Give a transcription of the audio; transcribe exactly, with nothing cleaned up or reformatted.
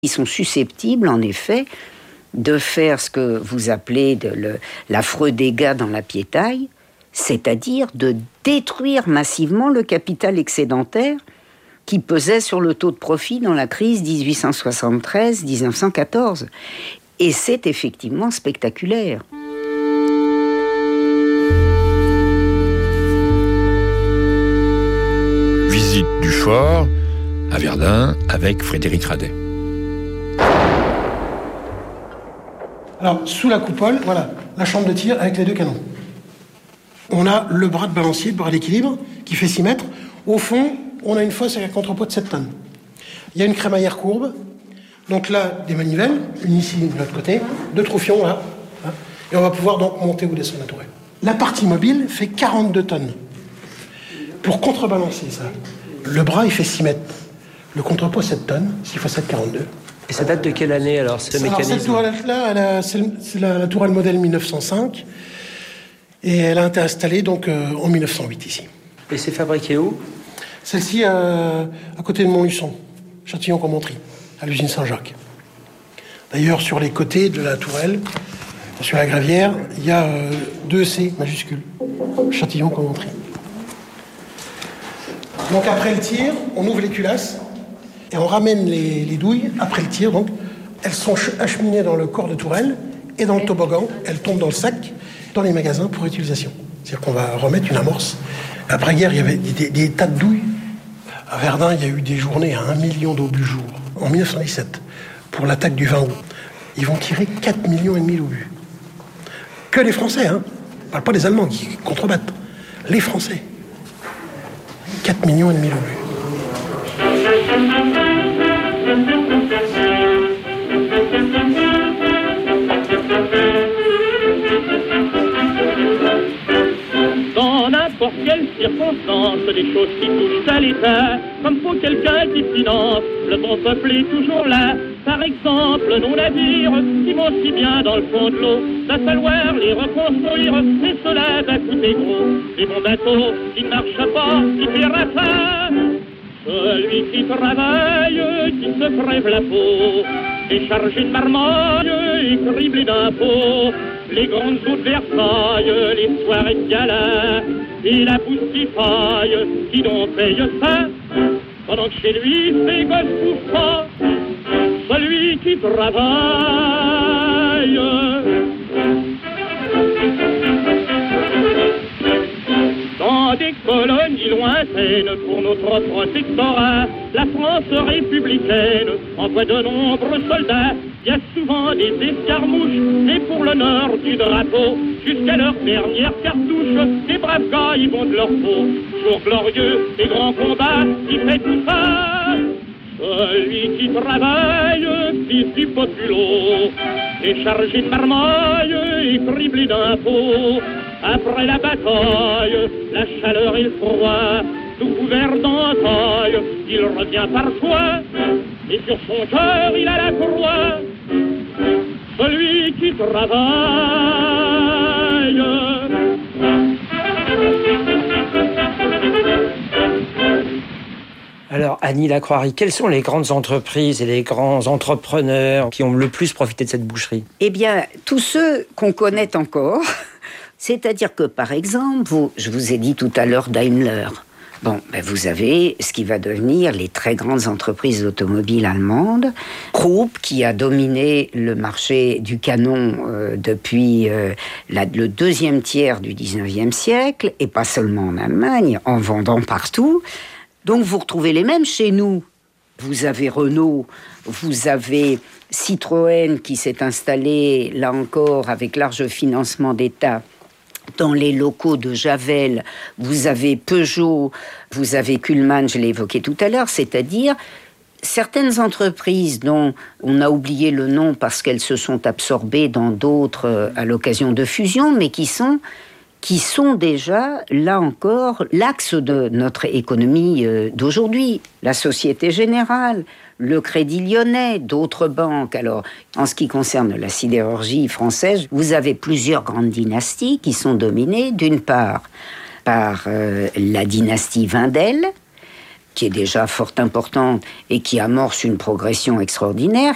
Ils sont susceptibles, en effet, de faire ce que vous appelez de le, l'affreux dégât dans la piétaille, c'est-à-dire de détruire massivement le capital excédentaire qui pesait sur le taux de profit dans la crise dix-huit cent soixante-treize dix-neuf cent quatorze. Et c'est effectivement spectaculaire. Visite du fort à Verdun avec Frédéric Radet. Alors, sous la coupole, voilà, la chambre de tir avec les deux canons. On a le bras de balancier, le bras d'équilibre, qui fait six mètres. Au fond, on a une fosse avec un contrepoids de sept tonnes. Il y a une crémaillère courbe. Donc là, des manivelles, une ici, de l'autre côté, deux troufions là. Et on va pouvoir donc monter ou descendre la tourelle. La partie mobile fait quarante-deux tonnes. Pour contrebalancer ça, le bras, il fait six mètres. Le contrepoids, sept tonnes, six fois sept, quarante-deux. Et ça date de quelle année alors, ce alors, mécanisme? Cette tourelle-là, c'est, c'est la, la tourelle modèle mille neuf cent cinq. Et elle a été installée donc euh, en mille neuf cent huit ici. Et c'est fabriqué où? Celle-ci, euh, à côté de Montluçon, Châtillon-Commentry, à l'usine Saint-Jacques. D'ailleurs, sur les côtés de la tourelle, sur la gravière, il y a euh, deux C majuscules, Châtillon-Commentry. Donc après le tir, on ouvre les culasses et on ramène les, les douilles après le tir. Donc, elles sont acheminées dans le corps de tourelle et dans le toboggan. Elles tombent dans le sac, dans les magasins pour utilisation. C'est-à-dire qu'on va remettre une amorce. Après-guerre, il y avait des, des, des tas de douilles. À Verdun, il y a eu des journées à un million d'obus jour. En mille neuf cent dix-sept, pour l'attaque du vingt août. Ils vont tirer quatre millions et demi d'obus. Que les Français, hein. On ne parle pas des Allemands qui contrebattent. Les Français. quatre millions et demi d'obus. Dans n'importe quelle circonstance, des choses qui touchent à l'État, comme pour quelqu'un qui finance, le bon peuple est toujours là. Par exemple, nos navires qui vont si bien dans le fond de l'eau, va falloir les reconstruire, et cela va coûter gros. Les bons bateaux qui ne marchent pas, qui paiera pas. Celui qui travaille, qui se crève la peau, est chargé de marmaille et criblé d'impôts. Les grandes eaux de Versailles, les soirées de gala, et la pousse qui faille, qui donc paye ça, pendant que chez lui, ses gosses bouffent pas. Celui qui travaille. Dans des colonies lointaines pour notre protectorat, la France républicaine envoie de nombreux soldats. Il y a souvent des escarmouches, et pour l'honneur du drapeau, jusqu'à leur dernière cartouche, les braves gars y vont de leur peau. Jour glorieux, des grands combats, qui fait tout ça. Celui qui travaille, fils du populot, est chargé de marmaille et criblé d'impôts. Après la bataille, la chaleur et le froid, tout couvert d'entaille, il revient parfois, et sur son cœur il a la croix. Celui qui travaille. Alors, Annie Lacroix, quelles sont les grandes entreprises et les grands entrepreneurs qui ont le plus profité de cette boucherie? Eh bien, tous ceux qu'on connaît encore, c'est-à-dire que, par exemple, vous, je vous ai dit tout à l'heure Daimler. Bon, ben vous avez ce qui va devenir les très grandes entreprises automobiles allemandes. Krupp, qui a dominé le marché du canon euh, depuis euh, la, le deuxième tiers du dix-neuvième siècle, et pas seulement en Allemagne, en vendant partout. Donc vous retrouvez les mêmes chez nous. Vous avez Renault, vous avez Citroën qui s'est installé, là encore, avec large financement d'État, dans les locaux de Javel. Vous avez Peugeot, vous avez Kuhlmann, je l'ai évoqué tout à l'heure, c'est-à-dire certaines entreprises dont on a oublié le nom parce qu'elles se sont absorbées dans d'autres à l'occasion de fusions, mais qui sont... qui sont déjà, là encore, l'axe de notre économie d'aujourd'hui. La Société Générale, le Crédit Lyonnais, d'autres banques. Alors, en ce qui concerne la sidérurgie française, vous avez plusieurs grandes dynasties qui sont dominées, d'une part, par euh, la dynastie Wendel, qui est déjà fort importante et qui amorce une progression extraordinaire.